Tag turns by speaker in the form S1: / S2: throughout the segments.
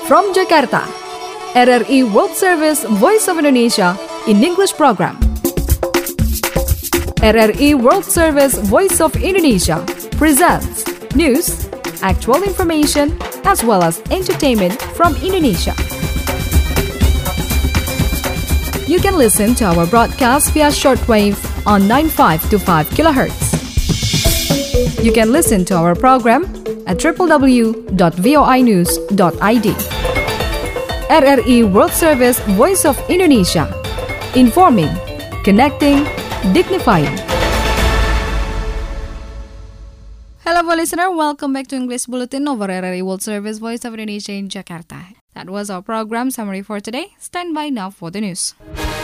S1: From Jakarta, RRI World Service Voice of Indonesia in English program. RRI World Service Voice of Indonesia presents news, actual information, as well as entertainment from Indonesia. You can listen to our broadcast via shortwave on 9525 kHz. You can listen to our program at www.voinews.id. RRI World Service Voice of Indonesia. Informing, connecting, dignifying. Hello listener, welcome back to English Bulletin over RRI World Service Voice of Indonesia in Jakarta. That was our program summary for today. Stand by now for the news.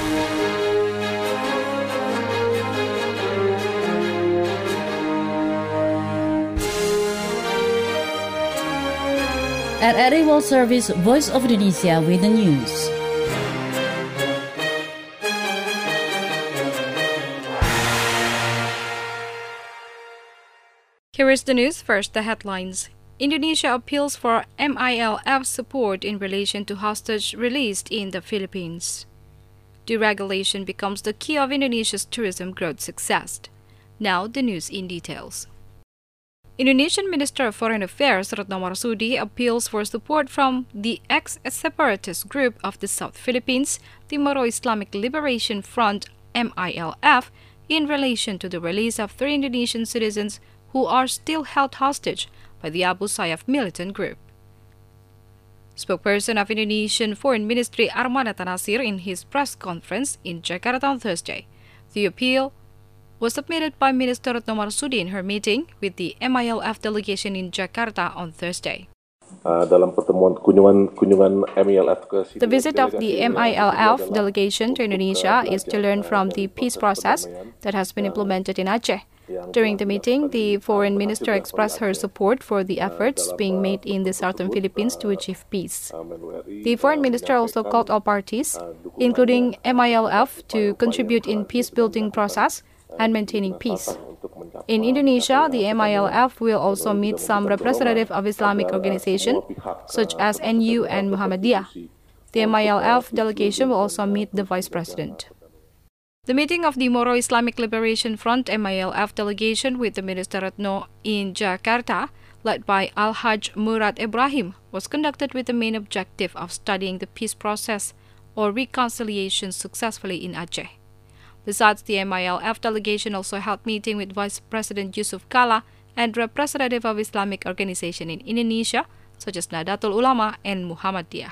S2: RRI World Service Voice of Indonesia with the news.
S1: Here is the news. First, the headlines. Indonesia appeals for MILF support in relation to hostage released in the Philippines. Deregulation becomes the key of Indonesia's tourism growth success. Now, the news in details. Indonesian Minister of Foreign Affairs Retno Marsudi appeals for support from the ex-separatist group of the South Philippines, the Moro Islamic Liberation Front MILF, in relation to the release of 3 Indonesian citizens who are still held hostage by the Abu Sayyaf militant group. Spokesperson of Indonesian Foreign Ministry Armanda Tanasir in his press conference in Jakarta on Thursday. The appeal was submitted by Minister Retno Marsudi in her meeting with the MILF delegation in Jakarta on Thursday.
S3: Dalam pertemuan kunjungan MILF ke
S1: The visit of the MILF delegation to Indonesia is to learn from the peace process that has been implemented in Aceh. During the meeting, the foreign minister expressed her support for the efforts being made in the southern Philippines to achieve peace. The foreign minister also called all parties, including MILF, to contribute in peace-building process and maintaining peace. In Indonesia, the MILF will also meet some representatives of Islamic organizations such as NU and Muhammadiyah. The MILF delegation will also meet the vice president. The meeting of the Moro Islamic Liberation Front MILF delegation with the Minister Retno in Jakarta, led by Al-Hajj Murad Ibrahim, was conducted with the main objective of studying the peace process or reconciliation successfully in Aceh. Besides, the MILF delegation also held meeting with Vice President Yusuf Kala and representative of Islamic organization in Indonesia, such as Nahdlatul Ulama and Muhammadiyah.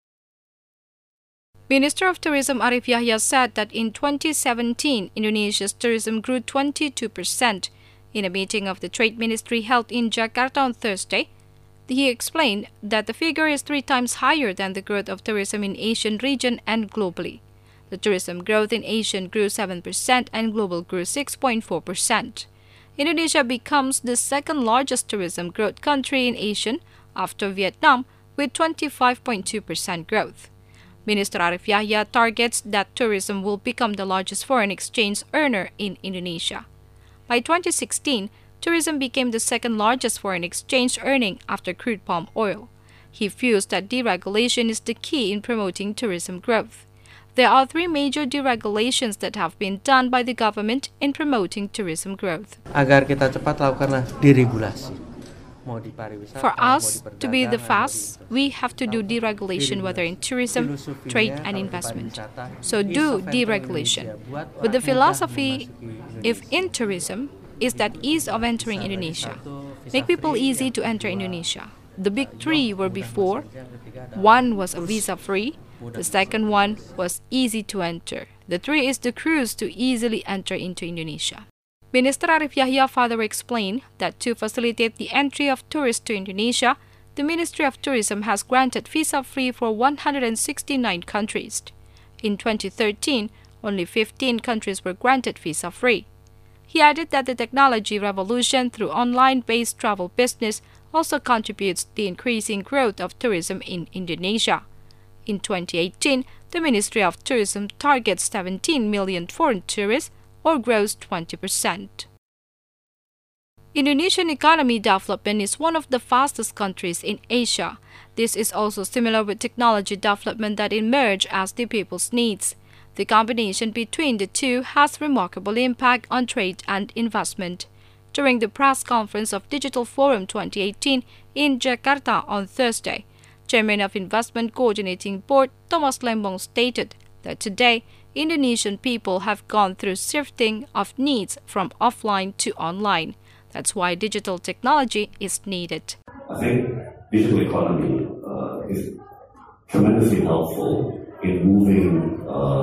S1: Minister of Tourism Arif Yahya said that in 2017, Indonesia's tourism grew 22%. In a meeting of the Trade Ministry held in Jakarta on Thursday, he explained that the figure is 3 times higher than the growth of tourism in Asian region and globally. The tourism growth in Asian grew 7% and global grew 6.4%. Indonesia becomes the second largest tourism growth country in Asia after Vietnam with 25.2% growth. Minister Arif Yahya targets that tourism will become the largest foreign exchange earner in Indonesia. By 2016, tourism became the second largest foreign exchange earning after crude palm oil. He feels that deregulation is the key in promoting tourism growth. There are 3 major deregulations that have been done by the government in promoting tourism growth.
S4: Agar kita cepat lakukanlah deregulasi.
S1: For us to be the fast, we have to do deregulation whether in tourism, trade and investment. So do deregulation. But the philosophy, if in tourism, is that ease of entering Indonesia. Make people easy to enter Indonesia. The big 3 were before. One was a visa-free. The second one was easy to enter. The 3 is the cruise to easily enter into Indonesia. Minister Arif Yahya further explained that to facilitate the entry of tourists to Indonesia, the Ministry of Tourism has granted visa-free for 169 countries. In 2013, only 15 countries were granted visa-free. He added that the technology revolution through online-based travel business also contributes to the increasing growth of tourism in Indonesia. In 2018, the Ministry of Tourism targets 17 million foreign tourists, or grows 20%. Indonesian economy development is one of the fastest countries in Asia. This is also similar with technology development that emerge as the people's needs. The combination between the two has remarkable impact on trade and investment. During the press conference of Digital Forum 2018 in Jakarta on Thursday, Chairman of Investment Coordinating Board Thomas Lembong stated that today, Indonesian people have gone through shifting of needs from offline to online. That's why digital technology is needed.
S5: I think digital economy is tremendously helpful in moving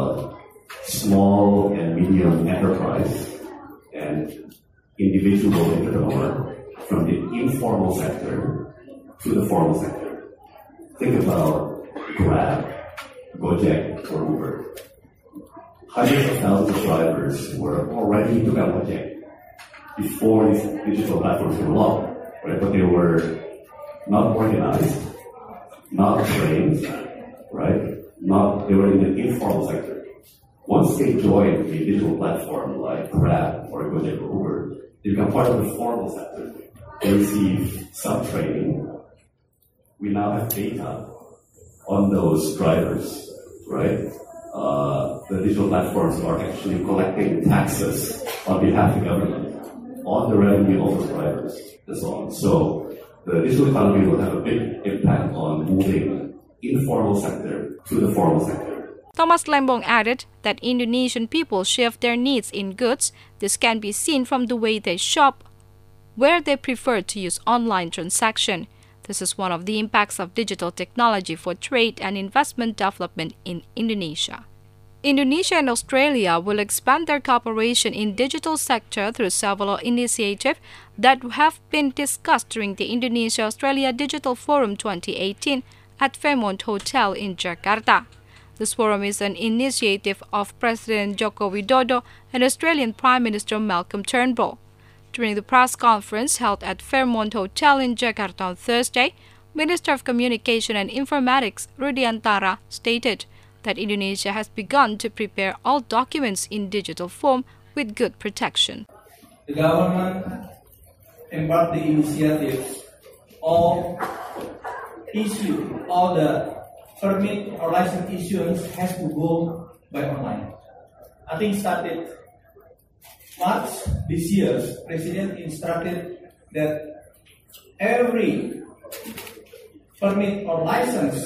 S5: small and medium enterprise and individual entrepreneur from the informal sector to the formal sector. Think about Grab, Gojek, or Uber. Hundreds of thousands of drivers were already into Gojek before these digital platforms came along, right? But they were not organized, not trained, right? They were in the informal sector. Once they joined a digital platform like Grab or Gojek or Uber, they become part of the formal sector. They receive some training. We now have data on those drivers, right? The digital platforms are actually collecting taxes on behalf of the government on the revenue of the drivers and so on. So the digital economy will have a big impact on moving informal sector to the formal sector.
S1: Thomas Lembong added that Indonesian people shift their needs in goods. This can be seen from the way they shop, where they prefer to use online transaction. This is one of the impacts of digital technology for trade and investment development in Indonesia. Indonesia and Australia will expand their cooperation in digital sector through several initiatives that have been discussed during the Indonesia-Australia Digital Forum 2018 at Fairmont Hotel in Jakarta. This forum is an initiative of President Joko Widodo and Australian Prime Minister Malcolm Turnbull. During the press conference held at Fairmont Hotel in Jakarta on Thursday, Minister of Communication and Informatics Rudiantara stated that Indonesia has begun to prepare all documents in digital form with good protection.
S6: The government embarked the initiatives all the permit or license issuance has to go by online. I think started March this year, President instructed that every permit or license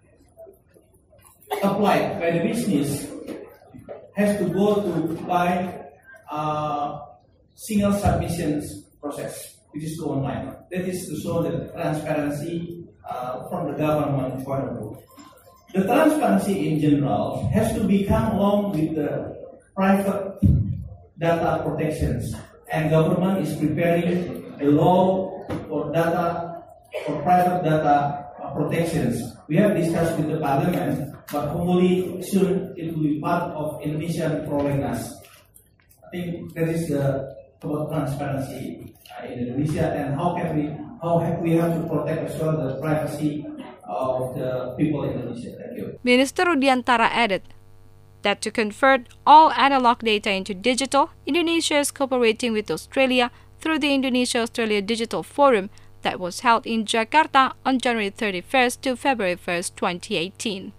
S6: applied by the business has to go by single submissions process, which is go online. That is to show the transparency from the government point of view. The transparency in general has to become along with the private data protections, and government is preparing a law for data for private data protections. We have discussed with the parliament, but hopefully soon it will be part of Indonesian prolegnas. I think that is about transparency in Indonesia, and how we have to protect as well the privacy of the people in Indonesia. Thank you.
S1: Minister Rudiantara added that to convert all analog data into digital, Indonesia is cooperating with Australia through the Indonesia-Australia Digital Forum that was held in Jakarta on January 31st to February 1st, 2018.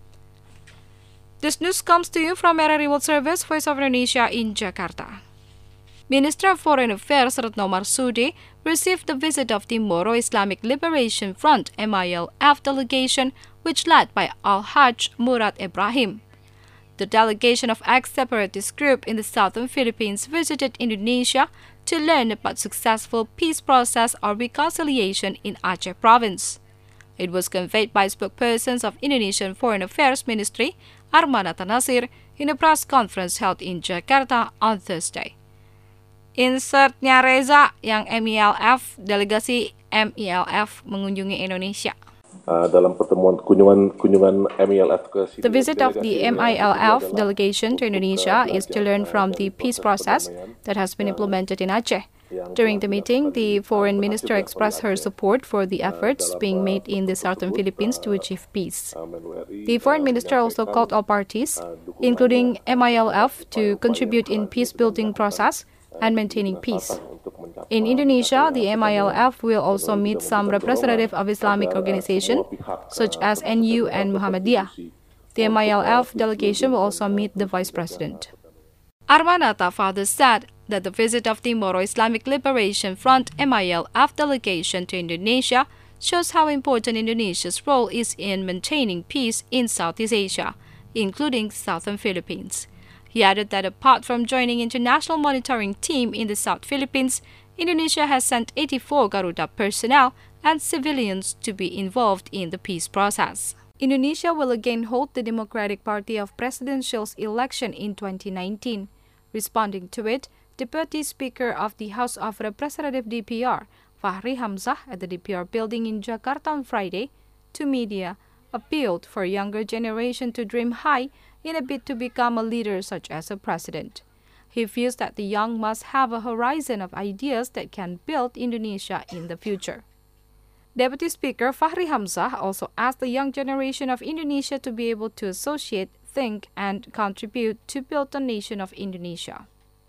S1: This news comes to you from RRI World Service, Voice of Indonesia in Jakarta. Minister of Foreign Affairs Retno Marsudi received the visit of the Moro Islamic Liberation Front MILF delegation, which led by Al-Hajj Murad Ibrahim. The delegation of ex-separatist group in the southern Philippines visited Indonesia to learn about successful peace process or reconciliation in Aceh province. It was conveyed by spokespersons of Indonesian Foreign Affairs Ministry, Armana Tanasir, in a press conference held in Jakarta on Thursday. Insertnya Reza yang MILF, delegasi MILF mengunjungi Indonesia.
S3: Dalam pertemuan kunjungan MILF ke sini.
S1: The visit of the MILF delegation to Indonesia is to learn from the peace process that has been implemented in Aceh. During the meeting, the foreign minister expressed her support for the efforts being made in the southern Philippines to achieve peace. The foreign minister also called all parties, including MILF, to contribute in peace-building process and maintaining peace. In Indonesia, the MILF will also meet some representatives of Islamic organizations such as NU and Muhammadiyah. The MILF delegation will also meet the Vice President. Armanata further said that the visit of the Moro Islamic Liberation Front MILF delegation to Indonesia shows how important Indonesia's role is in maintaining peace in Southeast Asia, including southern Philippines. He added that apart from joining international monitoring team in the South Philippines, Indonesia has sent 84 Garuda personnel and civilians to be involved in the peace process. Indonesia will again hold the Democratic Party of Presidential election in 2019. Responding to it, Deputy Speaker of the House of Representatives DPR, Fahri Hamzah, at the DPR building in Jakarta on Friday, to media, appealed for younger generation to dream high in a bid to become a leader such as a president. He feels that the young must have a horizon of ideas that can build Indonesia in the future. Deputy Speaker Fahri Hamzah also asked the young generation of Indonesia to be able to associate, think, and contribute to build the nation of Indonesia.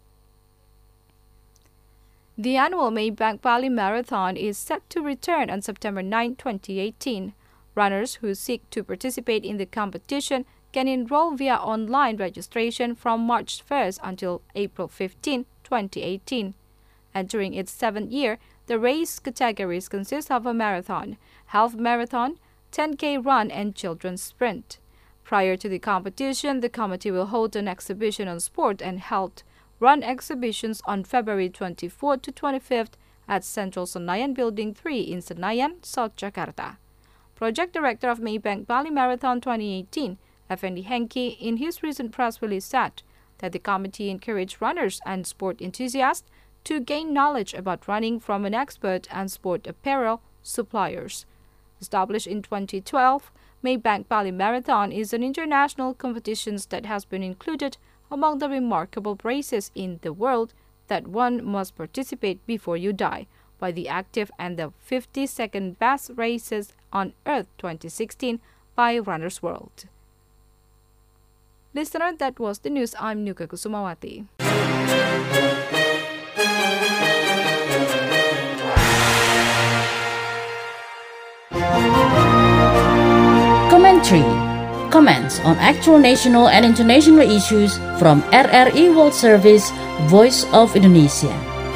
S1: The annual Maybank Bali Marathon is set to return on September 9, 2018. Runners who seek to participate in the competition can enroll via online registration from March 1st until April 15, 2018. Entering its 7th year, the race categories consist of a marathon, half marathon, 10K run, and children's sprint. Prior to the competition, the committee will hold an exhibition on sport and health run exhibitions on February 24 to 25th at Central Senayan Building 3 in Senayan, South Jakarta. Project Director of Maybank Bali Marathon 2018, Effendi Hengki, in his recent press release said that the committee encouraged runners and sport enthusiasts to gain knowledge about running from an expert and sport apparel suppliers. Established in 2012, Maybank Bali Marathon is an international competition that has been included among the remarkable races in the world that one must participate before you die by the active and the 52nd best races on Earth 2016 by Runner's World. Listener, that was the news. I'm Nuka Kusumawati.
S2: Commentary. Comments on actual national and international issues from RRI World Service, Voice of Indonesia.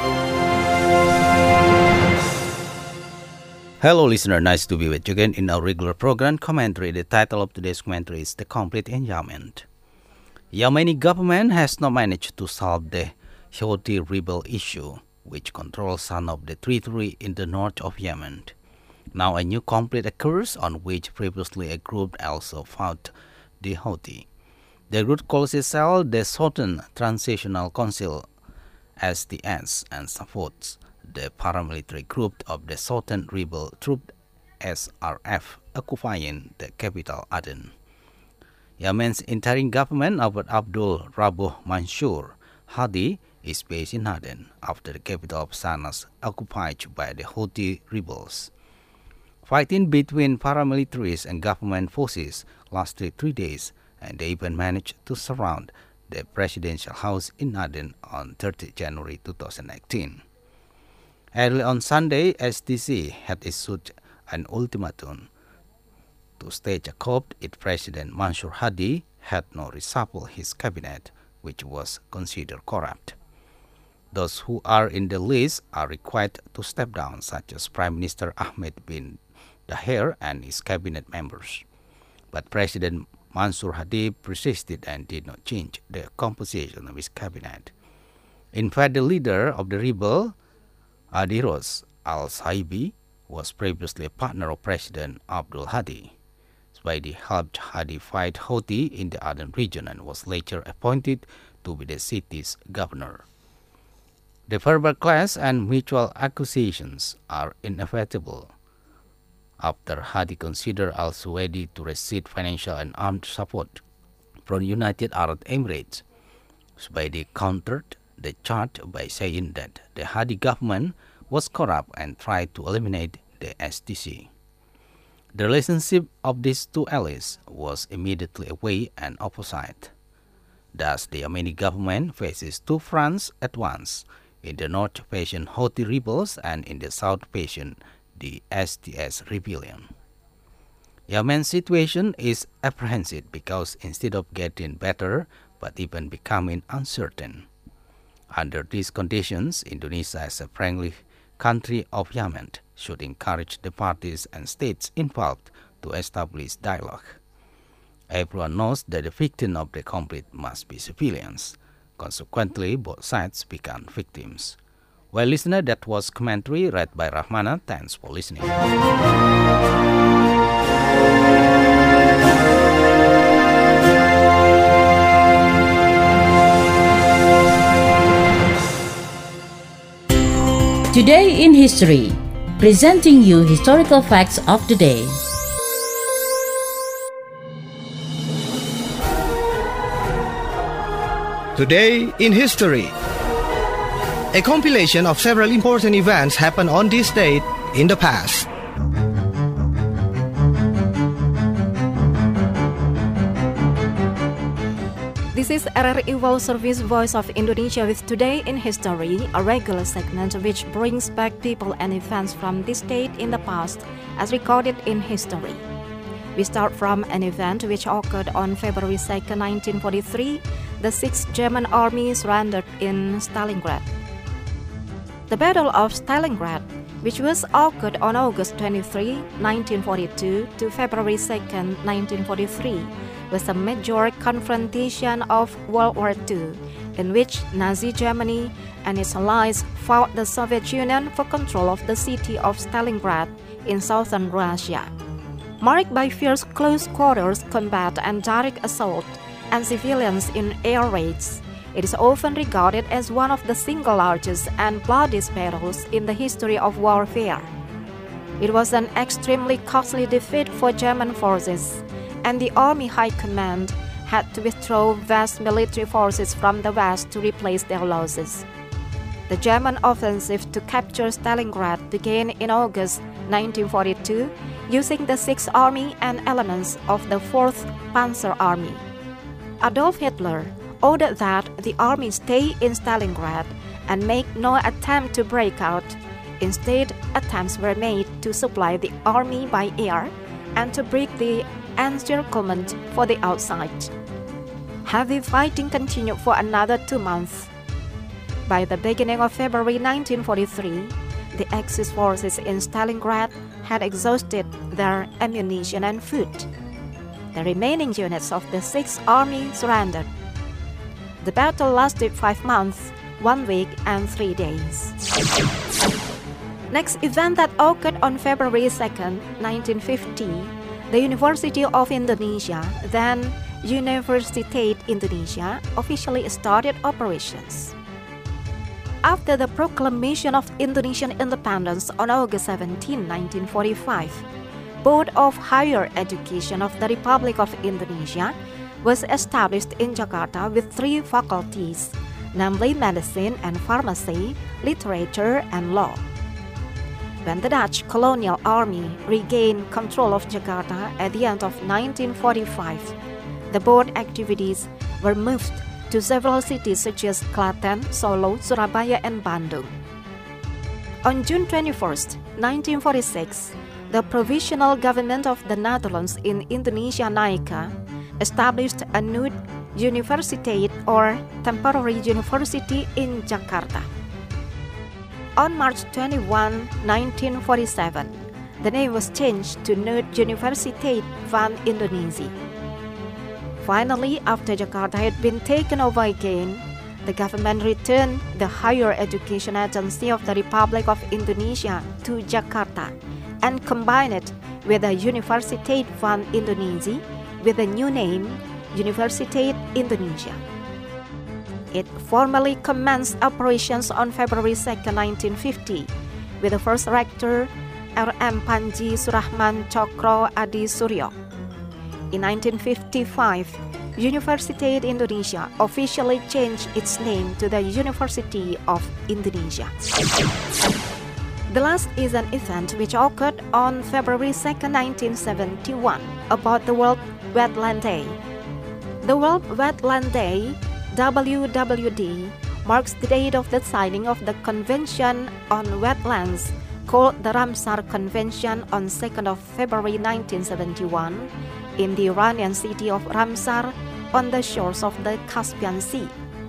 S7: Hello listener, nice to be with you again in our regular program commentary. The title of today's commentary is The Complete Endowment. Yemeni government has not managed to solve the Houthi rebel issue, which controls some of the territory in the north of Yemen. Now a new conflict occurs on which previously a group also fought the Houthi. The group calls itself the Southern Transitional Council SDS and supports the paramilitary group of the Southern Rebel Troop SRF occupying the capital Aden. Yemen's interim government of Abdul Rabuh Mansur Hadi is based in Aden after the capital of Sana's occupied by the Houthi rebels. Fighting between paramilitaries and government forces lasted 3 days, and they even managed to surround the presidential house in Aden on 30 January 2018. Early on Sunday, SDC had issued an ultimatum to state a coup if President Mansur Hadi had not reshuffled his cabinet, which was considered corrupt. Those who are in the list are required to step down, such as Prime Minister Ahmed bin Daher and his cabinet members. But President Mansur Hadi persisted and did not change the composition of his cabinet. In fact, the leader of the rebel, Adiros al-Saibi, was previously a partner of President Abdul Hadi. Swaidi helped Hadi fight Houthi in the Aden region and was later appointed to be the city's governor. The verbal clash and mutual accusations are inevitable after Hadi considered al-Suwaidi to receive financial and armed support from United Arab Emirates. Suwaidi countered the charge by saying that the Hadi government was corrupt and tried to eliminate the SDC. The relationship of these two allies was immediately away and opposite. Thus, the Yemeni government faces two fronts at once. In the north facing Houthi rebels and in the south facing the STS rebellion. Yemen's situation is apprehensive because instead of getting better, but even becoming uncertain. Under these conditions, Indonesia as a friendly country of Yemen should encourage the parties and states involved to establish dialogue. Everyone knows that the victim of the conflict must be civilians. Consequently, both sides become victims. Well, listener, that was commentary read by Rahmana. Thanks for listening.
S2: Today in History, presenting you historical facts of the day.
S8: Today in History, a compilation of several important events happened on this date in the past.
S9: This is RRI World Service Voice of Indonesia with Today in History, a regular segment which brings back people and events from this date in the past as recorded in history. We start from an event which occurred on February 2, 1943. The 6th German Army surrendered in Stalingrad. The Battle of Stalingrad, which was occurred on August 23, 1942 to February 2, 1943, was a major confrontation of World War II, in which Nazi Germany and its allies fought the Soviet Union for control of the city of Stalingrad in southern Russia. Marked by fierce close quarters combat and direct assault, and civilians in air raids, it is often regarded as one of the single largest and bloodiest battles in the history of warfare. It was an extremely costly defeat for German forces, and the Army High Command had to withdraw vast military forces from the West to replace their losses. The German offensive to capture Stalingrad began in August 1942 using the 6th Army and elements of the 4th Panzer Army. Adolf Hitler ordered that the army stay in Stalingrad and make no attempt to break out. Instead, attempts were made to supply the army by air and to break the encirclement for the outside. Heavy fighting continued for another 2 months. By the beginning of February 1943, the Axis forces in Stalingrad had exhausted their ammunition and food. The remaining units of the 6th Army surrendered. The battle lasted 5 months, 1 week and 3 days. Next event that occurred on February 2, 1950, the University of Indonesia, then Universiteit Indonesia, officially started operations. After the proclamation of Indonesian independence on August 17, 1945, Board of Higher Education of the Republic of Indonesia was established in Jakarta with 3 faculties, namely medicine and pharmacy, literature and law. When the Dutch colonial army regained control of Jakarta at the end of 1945, the board activities were moved to several cities such as Klaten, Solo, Surabaya and Bandung. On June 21, 1946, the Provisional Government of the Netherlands in Indonesia (NICA) established a new universiteit or temporary university in Jakarta. On March 21, 1947, the name was changed to Nuut Universiteit van Indonesië. Finally, after Jakarta had been taken over again, the government returned the Higher Education Agency of the Republic of Indonesia to Jakarta and combined it with the Universiteit van Indonesië with the new name Universiteit Indonesia. It formally commenced operations on February 2, 1950, with the first rector R.M. Panji Surahman Cokro Adi Suryo. In 1955, Universiteit Indonesia officially changed its name to the University of Indonesia. The last is an event which occurred on February 2, 1971, about the World Wetland Day. The World Wetland Day WWD marks the date of the signing of the Convention on Wetlands, called the Ramsar Convention, on 2nd of February 1971 in the Iranian city of Ramsar on the shores of the Caspian Sea.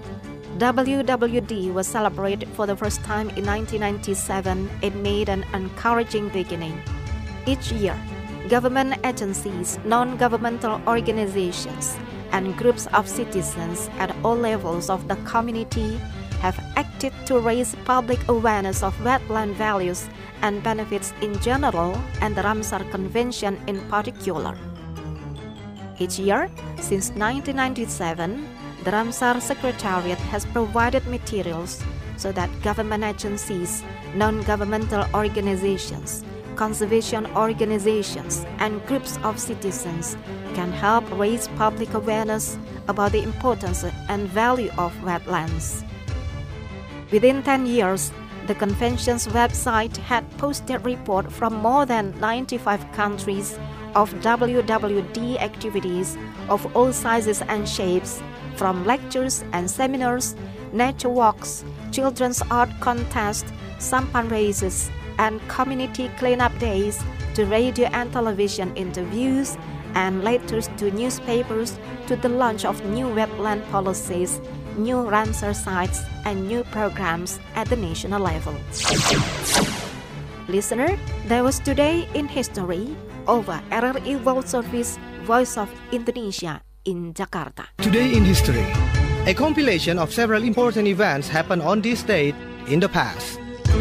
S9: WWD was celebrated for the first time in 1997. It made an encouraging beginning. Each year, government agencies, non-governmental organizations, and groups of citizens at all levels of the community have acted to raise public awareness of wetland values and benefits in general, and the Ramsar Convention in particular. Each year, since 1997, the Ramsar Secretariat has provided materials so that government agencies, non-governmental organizations, conservation organizations, and groups of citizens can help raise public awareness about the importance and value of wetlands. Within 10 years, the convention's website had posted reports from more than 95 countries of WWD activities of all sizes and shapes, from lectures and seminars, nature walks, children's art contests, sampan races, and community cleanup days, to radio and television interviews, and letters to newspapers, to the launch of new wetland policies, new Ramsar sites, and new programs at the national level. Listener, that was Today in History over RRI World Service, Voice of Indonesia in Jakarta.
S8: Today in History, a compilation of several important events happened on this date in the past.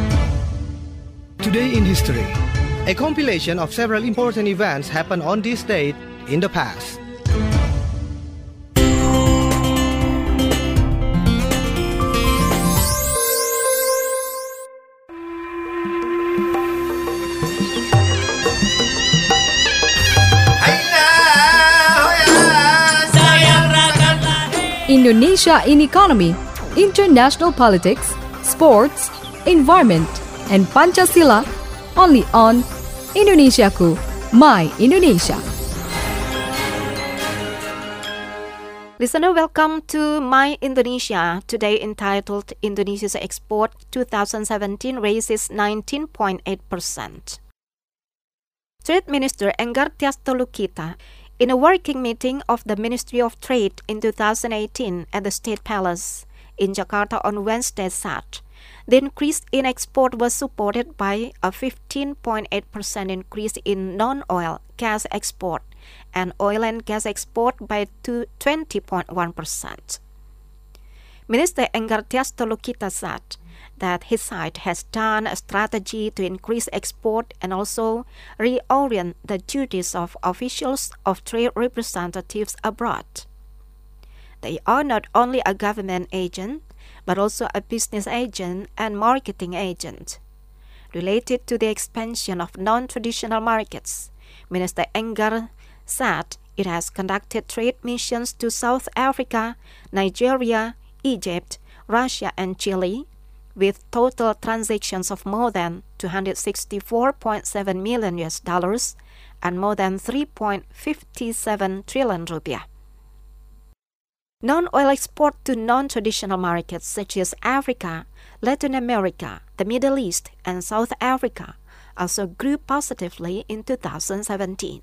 S8: Today in History, a compilation of several important events happened on this date in the past.
S1: Indonesia in economy, international politics, sports, environment, and Pancasila, only on Indonesiaku, My Indonesia.
S9: Listener, welcome to My Indonesia, today entitled Indonesia's Export 2017 raises 19.8%. Trade Minister Enggar Tias Tolukita, in a working meeting of the Ministry of Trade in 2018 at the State Palace in Jakarta on Wednesday, said the increase in export was supported by a 15.8% increase in non-oil gas export and oil and gas export by 20.1%. Minister Enggar Tias Tolukita said that his side has done a strategy to increase export and also reorient the duties of officials of trade representatives abroad. They are not only a government agent, but also a business agent and marketing agent. Related to the expansion of non-traditional markets, Minister Enggar said it has conducted trade missions to South Africa, Nigeria, Egypt, Russia, and Chile, with total transactions of more than $264.7 million and more than 3.57 trillion rupiah. Non-oil export to non-traditional markets such as Africa, Latin America, the Middle East, and South Africa also grew positively in 2017.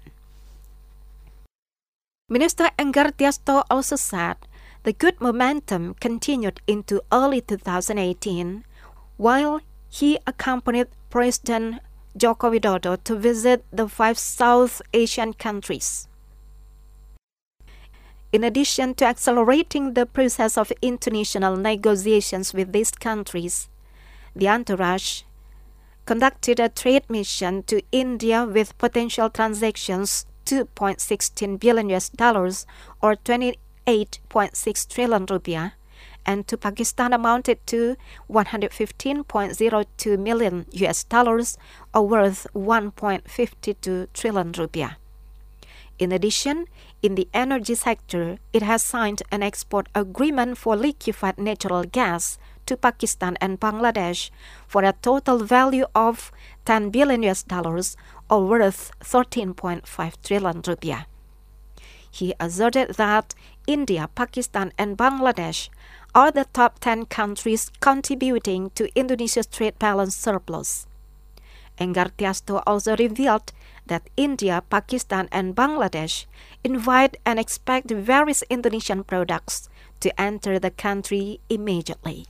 S9: Minister Enggar Tias Tol also said the good momentum continued into early 2018, while he accompanied President Joko Widodo to visit the 5 South Asian countries. In addition to accelerating the process of international negotiations with these countries, the entourage conducted a trade mission to India with potential transactions $2.16 billion or 28.6 trillion rupiah, and to Pakistan amounted to $115.02 million or worth 1.52 trillion rupiah. In addition, in the energy sector, it has signed an export agreement for liquefied natural gas to Pakistan and Bangladesh for a total value of $10 billion or worth 13.5 trillion rupiah. He asserted that India, Pakistan, and Bangladesh are the top 10 countries contributing to Indonesia's trade balance surplus. Enggar Tiasto also revealed that India, Pakistan, and Bangladesh invite and expect various Indonesian products to enter the country immediately.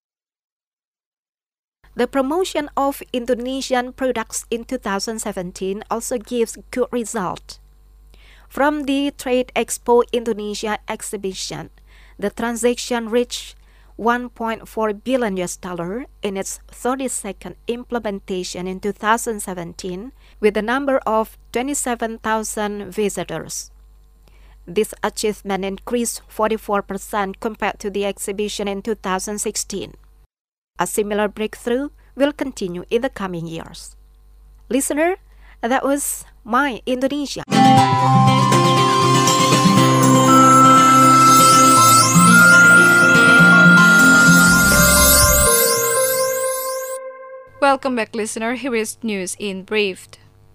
S9: The promotion of Indonesian products in 2017 also gives good result. From the Trade Expo Indonesia exhibition, the transaction reached $1.4 billion in its 32nd implementation in 2017, with a number of 27,000 visitors. This achievement increased 44% compared to the exhibition in 2016. A similar breakthrough will continue in the coming years. Listener, that was My Indonesia.
S1: Welcome back, listener. Here is news in brief.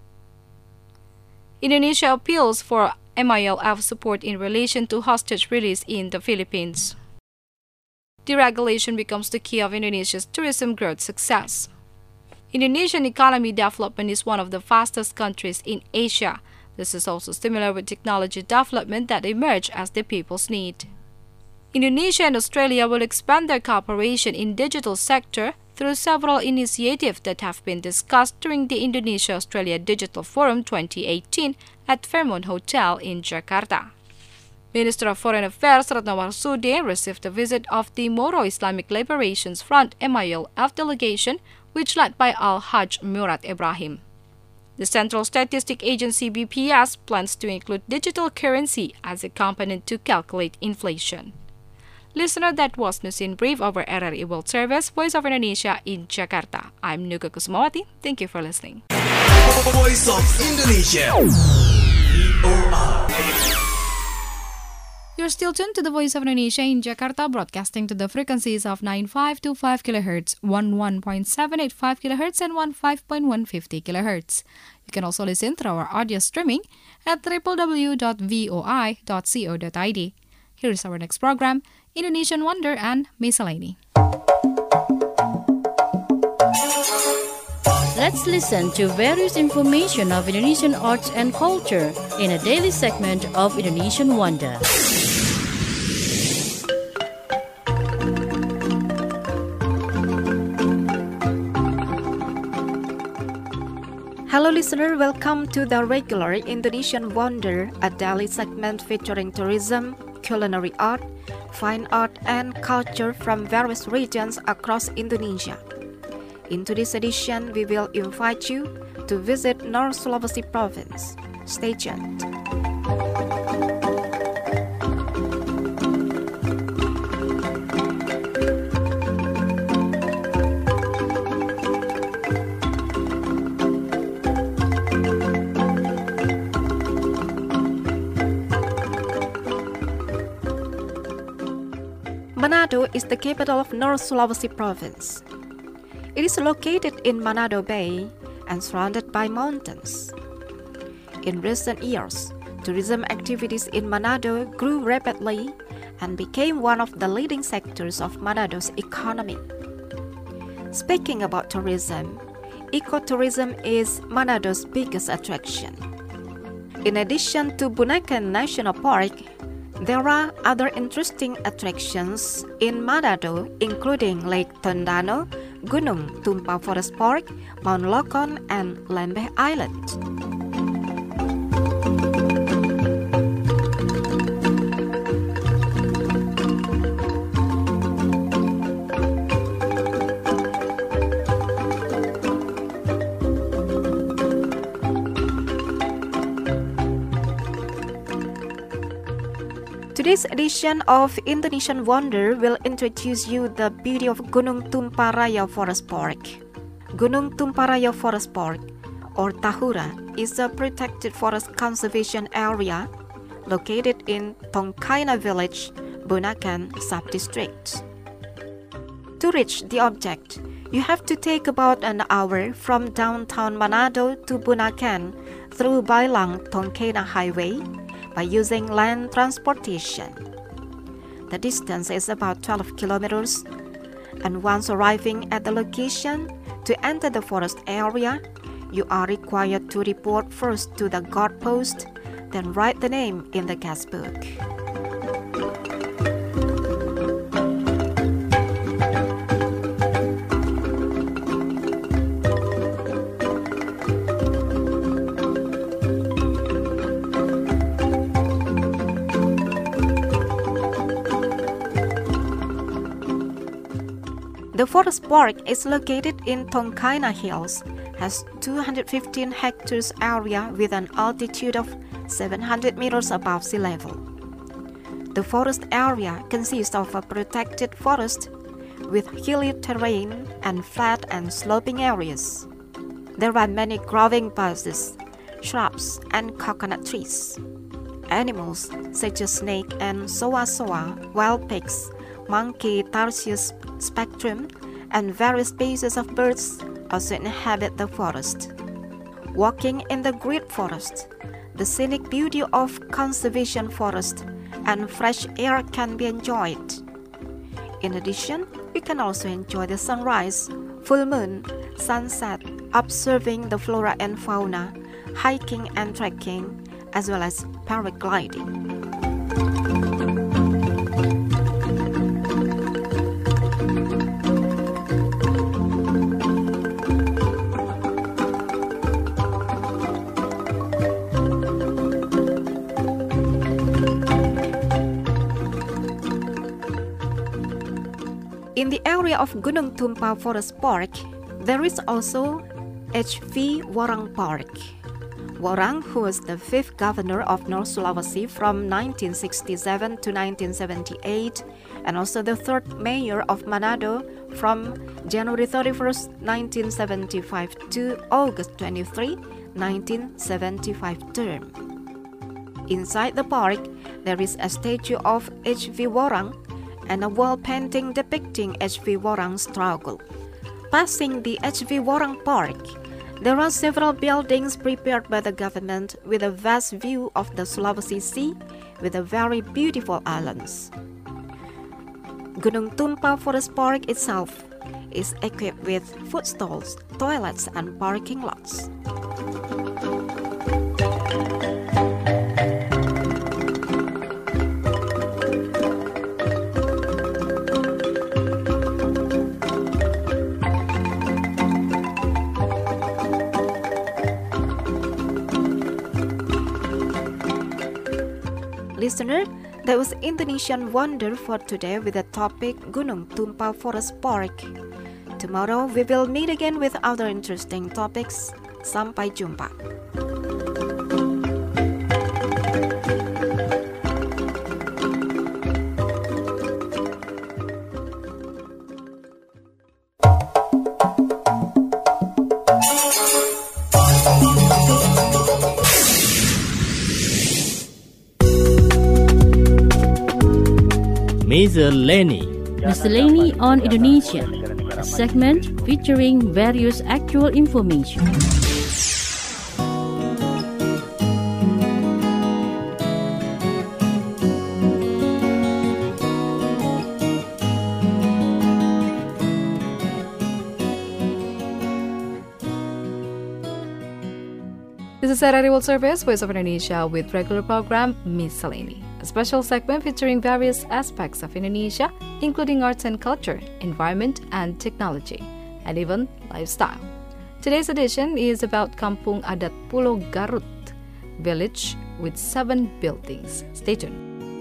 S1: Indonesia appeals for MILF support in relation to hostage release in the Philippines. Deregulation becomes the key of Indonesia's tourism growth success. Indonesian economy development is one of the fastest countries in Asia. This is also similar with technology development that emerge as the people's need. Indonesia and Australia will expand their cooperation in digital sector through several initiatives that have been discussed during the Indonesia-Australia Digital Forum 2018 at Fairmont Hotel in Jakarta. Minister of Foreign Affairs Retno Marsudi received the visit of the Moro Islamic Liberations Front MILF delegation, which led by Al-Hajj Murad Ibrahim. The Central Statistic Agency BPS plans to include digital currency as a component to calculate inflation. Listener, that was News in Brief over RRI World Service, Voice of Indonesia in Jakarta. I'm Nuga Kusumawati. Thank you for listening.
S10: Voice of Indonesia.
S1: You're still tuned to the Voice of Indonesia in Jakarta, broadcasting to the frequencies of 9525 kHz, 11.785 kHz, and 15.150 kHz. You can also listen through our audio streaming at www.voi.co.id. Here is our next program, Indonesian Wonder and Miscellany.
S2: Let's listen to various information of Indonesian arts and culture in a daily segment of Indonesian Wonder.
S9: Hello listener, welcome to the regular Indonesian Wonder, a daily segment featuring tourism, culinary art, fine art, and culture from various regions across Indonesia. In today's edition, we will invite you to visit North Sulawesi Province. Stay tuned. Manado is the capital of North Sulawesi Province. It is located in Manado Bay and surrounded by mountains. In recent years, tourism activities in Manado grew rapidly and became one of the leading sectors of Manado's economy. Speaking about tourism, ecotourism is Manado's biggest attraction. In addition to Bunaken National Park, there are other interesting attractions in Manado, including Lake Tondano, Gunung Tumpa Forest Park, Mount Lokon, and Lembeh Island. Today's edition of Indonesian Wonder will introduce you the beauty of Gunung Tumpa Raya Forest Park. Gunung Tumpa Raya Forest Park, or Tahura, is a protected forest conservation area located in Tongkaina Village, Bunaken Sub-District. To reach the object, you have to take about an hour from downtown Manado to Bunaken through Bailang Tongkaina Highway, by using land transportation. The distance is about 12 kilometers, and once arriving at the location, to enter the forest area, you are required to report first to the guard post, then write the name in the guest book. The forest park is located in Tongkaina Hills, has 215 hectares area with an altitude of 700 meters above sea level. The forest area consists of a protected forest with hilly terrain and flat and sloping areas. There are many growing bushes, shrubs, and coconut trees. Animals such as snake and soa, wild pigs, monkey Tarsius spectrum, and various species of birds also inhabit the forest. Walking in the great forest, the scenic beauty of conservation forest and fresh air can be enjoyed. In addition, you can also enjoy the sunrise, full moon, sunset, observing the flora and fauna, hiking and trekking, as well as paragliding. In the area of Gunung Tumpal Forest Park, there is also H.V. Worang Park. Worang, who was the 5th governor of North Sulawesi from 1967 to 1978, and also the 3rd mayor of Manado from January 31st, 1975 to August 23, 1975 term. Inside the park, there is a statue of H.V. Worang and a wall painting depicting H.V. Worang's struggle. Passing the H.V. Worang Park, there are several buildings prepared by the government with a vast view of the Sulawesi Sea with a very beautiful islands. Gunung Tumpal Forest Park itself is equipped with food stalls, toilets, and parking lots. Listener, that was Indonesian Wonder for today with the topic Gunung Tumpal Forest Park. Tomorrow we will meet again with other interesting topics. Sampai jumpa.
S2: Miscellany on Indonesia, a segment featuring various actual information.
S1: This is RRI World Service, Voice of Indonesia, with regular program Miscellany, a special segment featuring various aspects of Indonesia, including arts and culture, environment and technology, and even lifestyle. Today's edition is about Kampung Adat Pulo Garut, village with 7 buildings. Stay tuned.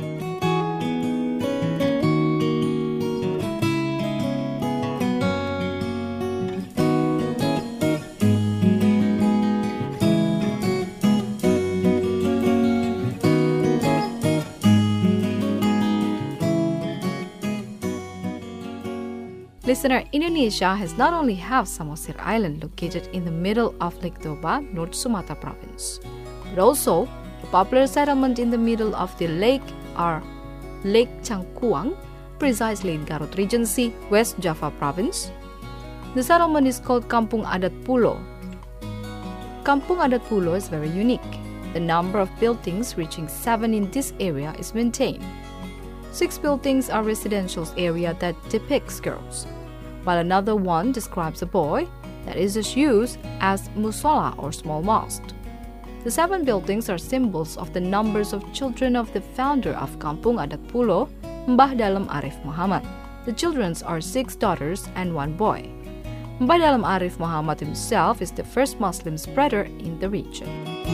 S1: Listener, Indonesia has not only have Samosir Island located in the middle of Lake Toba, North Sumatra province, but also a popular settlement in the middle of the lake are Lake Cangkuang, precisely in Garut Regency, West Java province. The settlement is called Kampung Adat Pulo. Kampung Adat Pulo is very unique. The number of buildings reaching 7 in this area is maintained. 6 buildings are residential area that depicts girls, while another one describes a boy that is used as musola or small mosque. The 7 buildings are symbols of the numbers of children of the founder of Kampung Adat Pulo, Mbah Dalem Arif Muhammad. The children are 6 daughters and 1 boy. Mbah Dalem Arif Muhammad himself is the first Muslim spreader in the region.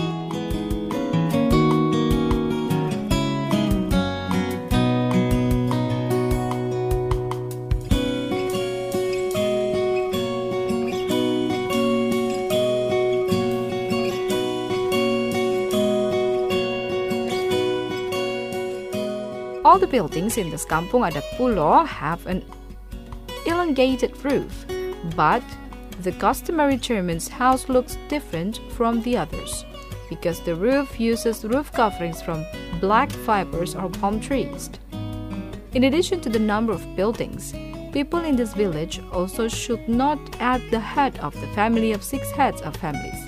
S1: All the buildings in this Kampung Adat Pulo have an elongated roof, but the customary German's house looks different from the others because the roof uses roof coverings from black fibers or palm trees. In addition to the number of buildings, people in this village also should not add the head of the family of 6 heads of families.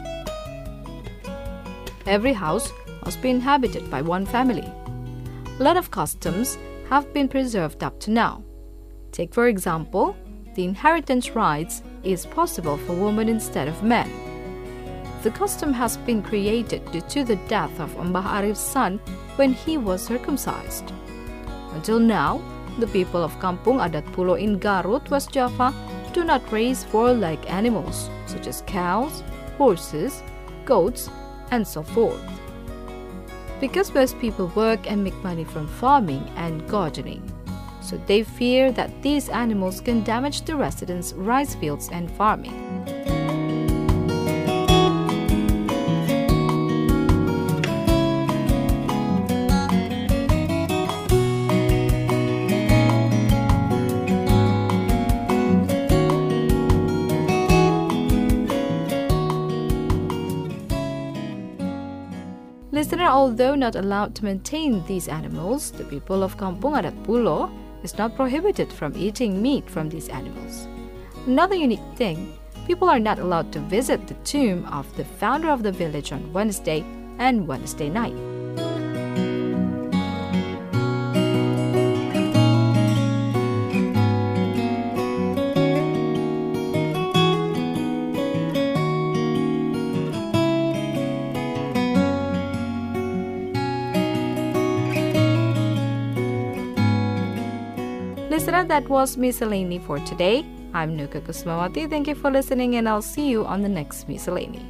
S1: Every house must be inhabited by 1 family. A lot of customs have been preserved up to now. Take for example, the inheritance rights is possible for women instead of men. The custom has been created due to the death of Mbah Arif's son when he was circumcised. Until now, the people of Kampung Adat Pulo in Garut, West Java, do not raise warlike animals such as cows, horses, goats, and so forth, because most people work and make money from farming and gardening. So they fear that these animals can damage the residents' rice fields and farming. Listener, although not allowed to maintain these animals, the people of Kampung Adat Pulo is not prohibited from eating meat from these animals. Another unique thing, people are not allowed to visit the tomb of the founder of the village on Wednesday and Wednesday night. Listener, that was Miscellany for today. I'm Nuka Kusmawati. Thank you for listening, and I'll see you on the next Miscellany.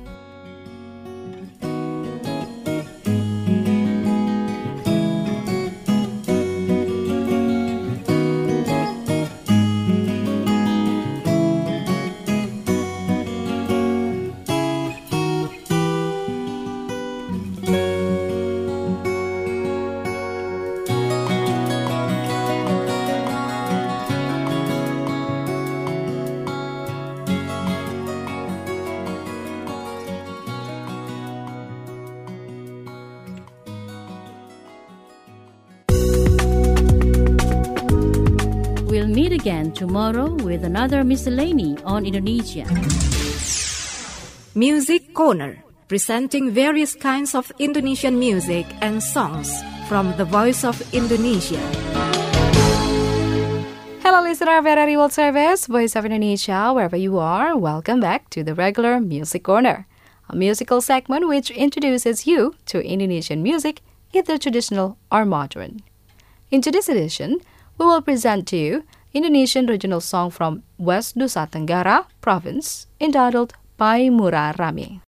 S2: We'll meet again tomorrow with another Miscellany on Indonesia.
S9: Music Corner, presenting various kinds of Indonesian music and songs from the Voice of Indonesia.
S1: Hello listener of RRI World Service, Voice of Indonesia, wherever you are, welcome back to the regular Music Corner, a musical segment which introduces you to Indonesian music, either traditional or modern. In today's edition, we will present to you Indonesian regional song from West Nusa Tenggara Province entitled Pai Murah Rame.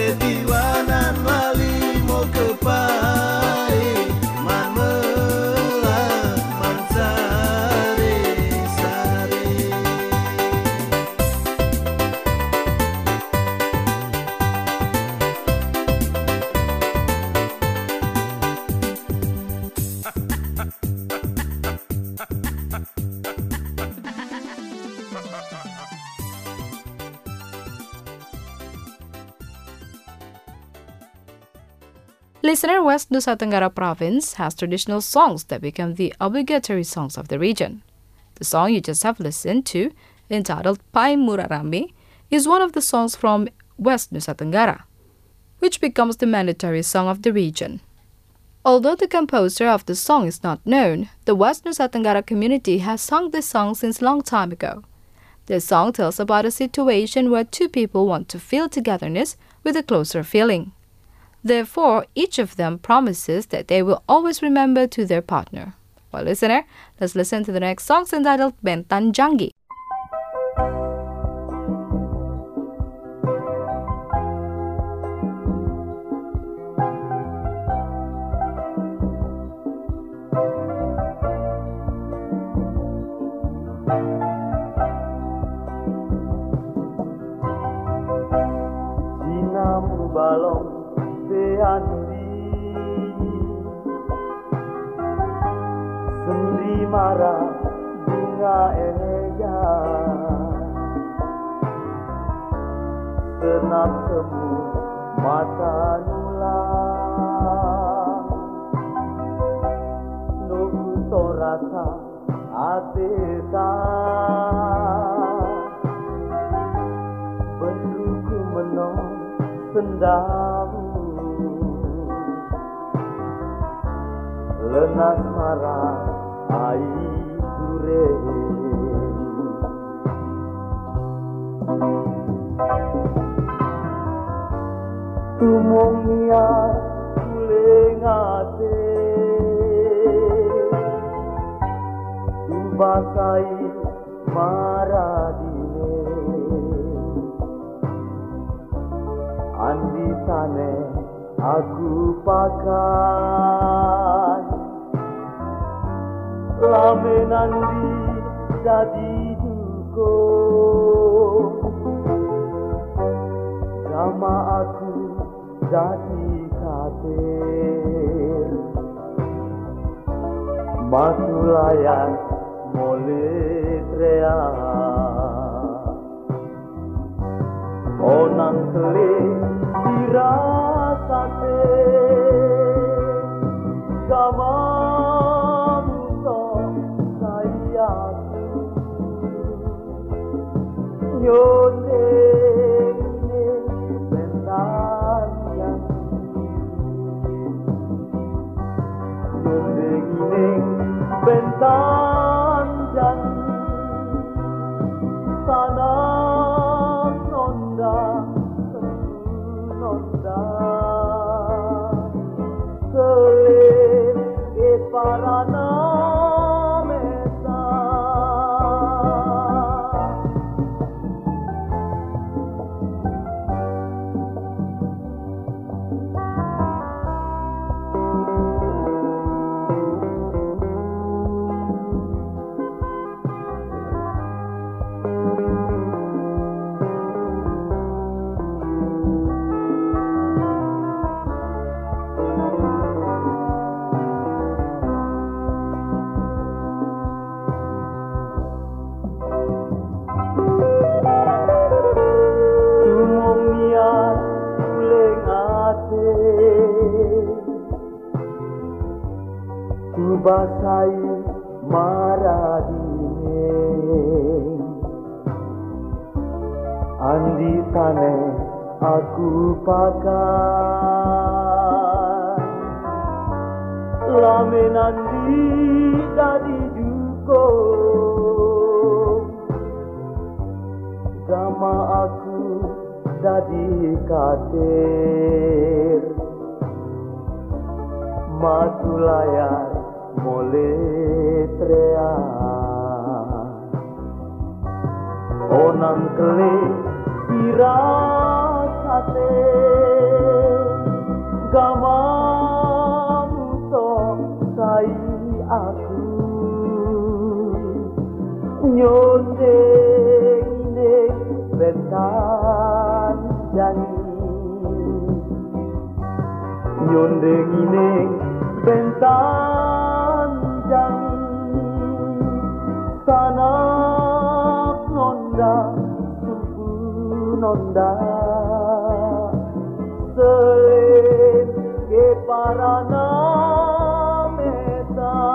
S10: tiwanan lali mo kepai man melah man sare sare.
S1: Listener, West Nusa Tenggara Province has traditional songs that become the obligatory songs of the region. The song you just have listened to, entitled Pai Murarame, is one of the songs from West Nusa Tenggara, which becomes the mandatory song of the region. Although the composer of the song is not known, the West Nusa Tenggara community has sung this song since long time ago. This song tells about a situation where two people want to feel togetherness with a closer feeling. Therefore, each of them promises that they will always remember to their partner. Well, listener, let's listen to the next song entitled Bentan Janggi.
S11: Sinamu balong sendi marah bunga eja senap semu mata nulang nuku torasa ateta benduku menong sendamu lenas marah air duren tumong niat kulengate tubasai maradine andi tane aku pakai lame nandi jadi duko sama aku jadi kater matulayan mole trea onang kele dirasate sama yone bentan jan sana nonda sele parana basai maradine andi tane aku pakai lame nandi dari duko sama aku jadi kader matulayan mole trea onang kele dirasate Kamamu to sai aku nyondeng-indeng bentan janji nyondeng-indeng bentan janji sanak nonda sumpu nonda selen ke parana meta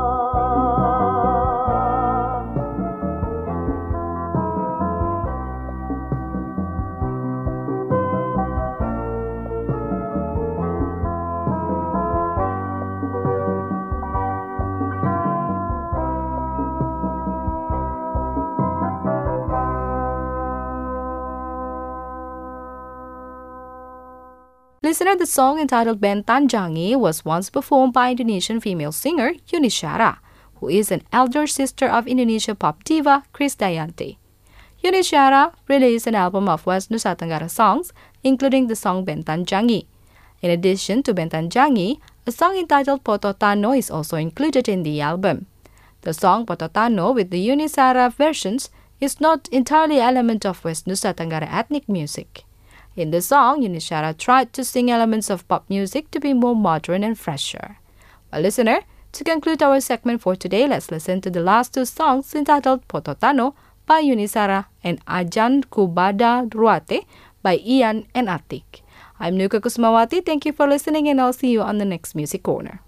S1: Listener, the song entitled Bentan Jangi was once performed by Indonesian female singer Yuni Syara, who is an elder sister of Indonesia pop diva Krisdayanti. Yuni Syara released an album of West Nusa Tenggara songs, including the song Bentan Jangi. In addition to Bentan Jangi, a song entitled Poto Tano is also included in the album. The song Poto Tano with the Yuni Syara versions is not entirely an element of West Nusa Tenggara ethnic music. In the song, Yuni Syara tried to sing elements of pop music to be more modern and fresher. Well, listener, to conclude our segment for today, let's listen to the last two songs entitled Poto Tano by Yuni Syara and Ajan Kubada Ruate by Ian and Atik. I'm Nuka Kusmawati. Thank you for listening, and I'll see you on the next Music Corner.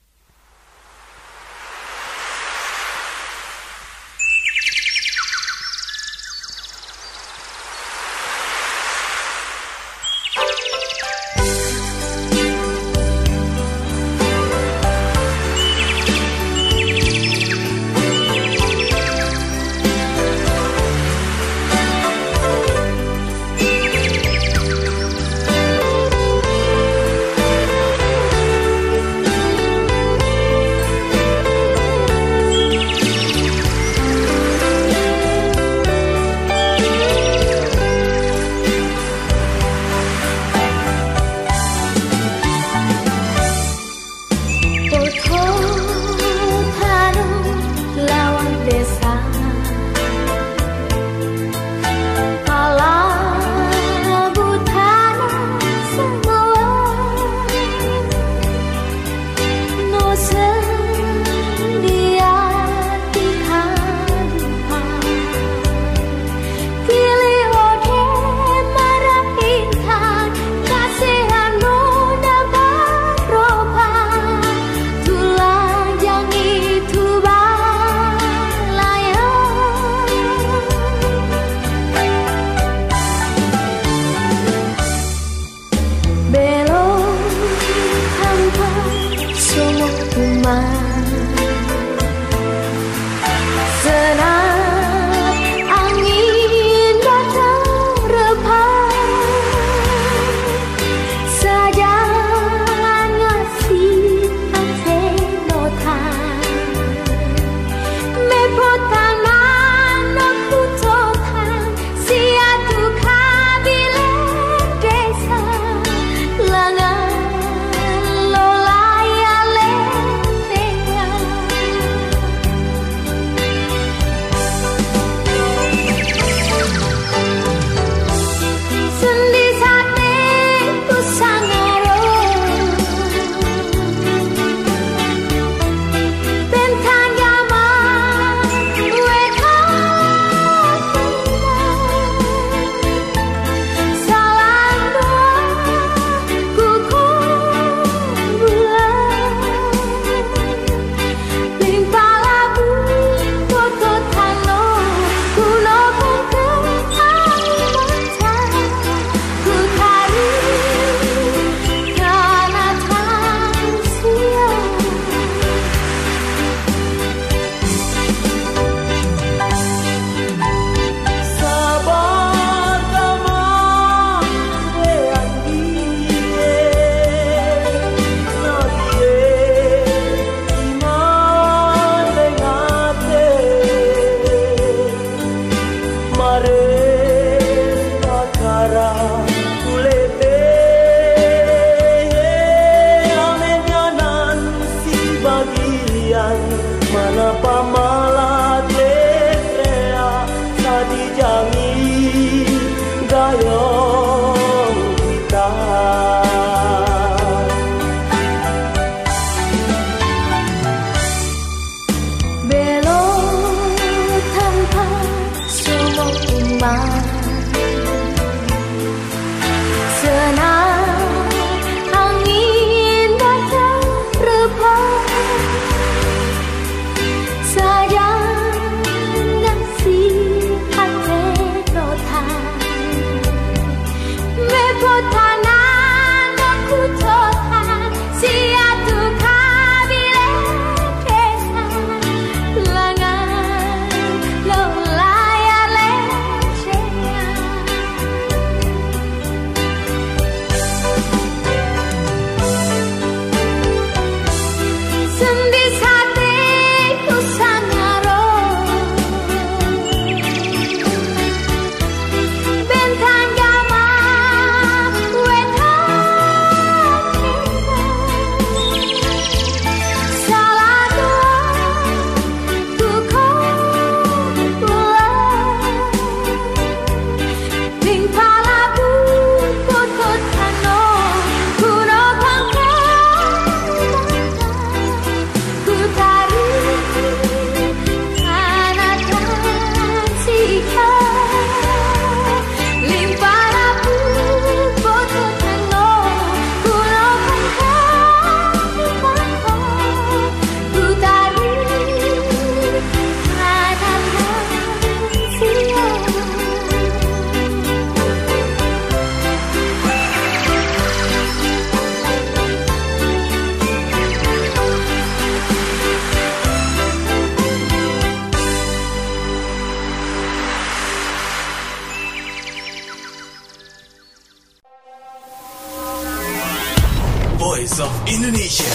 S12: Voice of Indonesia.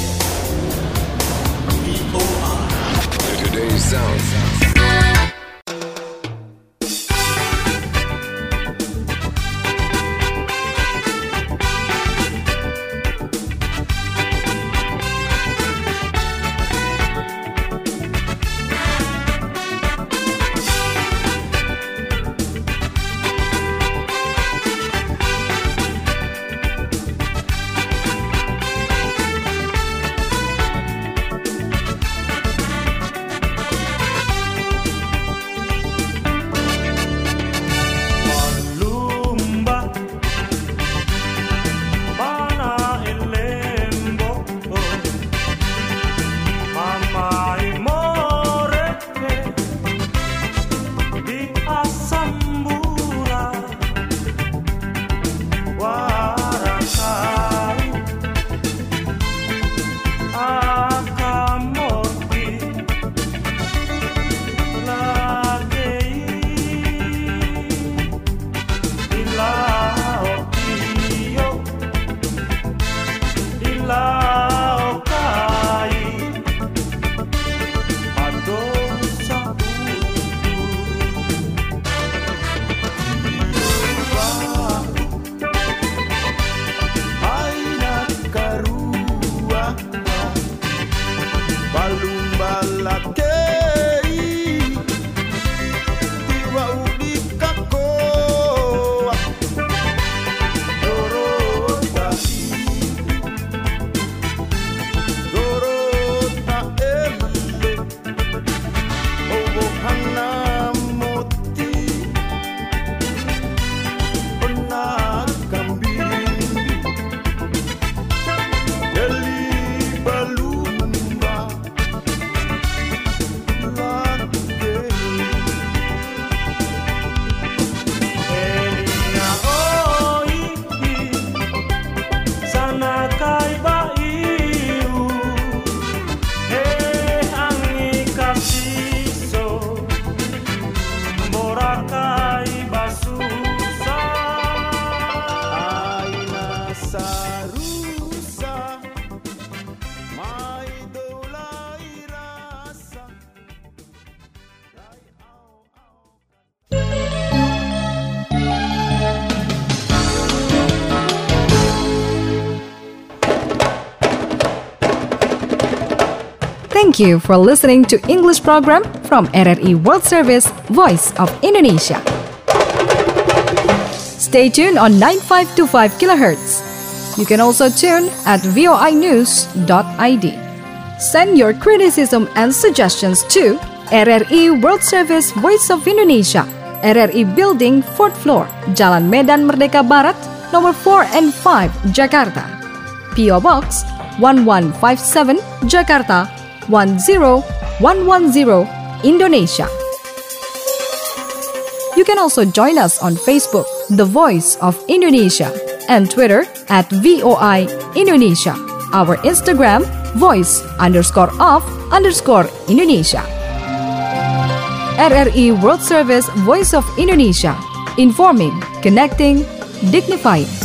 S12: VOA.
S13: Today's sound.
S1: Thank you for listening to English program from RRI World Service, Voice of Indonesia. Stay tuned on 9525 kHz. You can also tune at voinews.id. Send your criticism and suggestions to RRI World Service, Voice of Indonesia, RRI Building, 4th floor, Jalan Medan Merdeka Barat, nomor 4 and 5, Jakarta. PO Box 1157, Jakarta 10110, Indonesia. You can also join us on Facebook, The Voice of Indonesia, and Twitter at VOI Indonesia. Our Instagram, voice_of_Indonesia. RRI World Service, Voice of Indonesia. Informing, connecting, dignifying.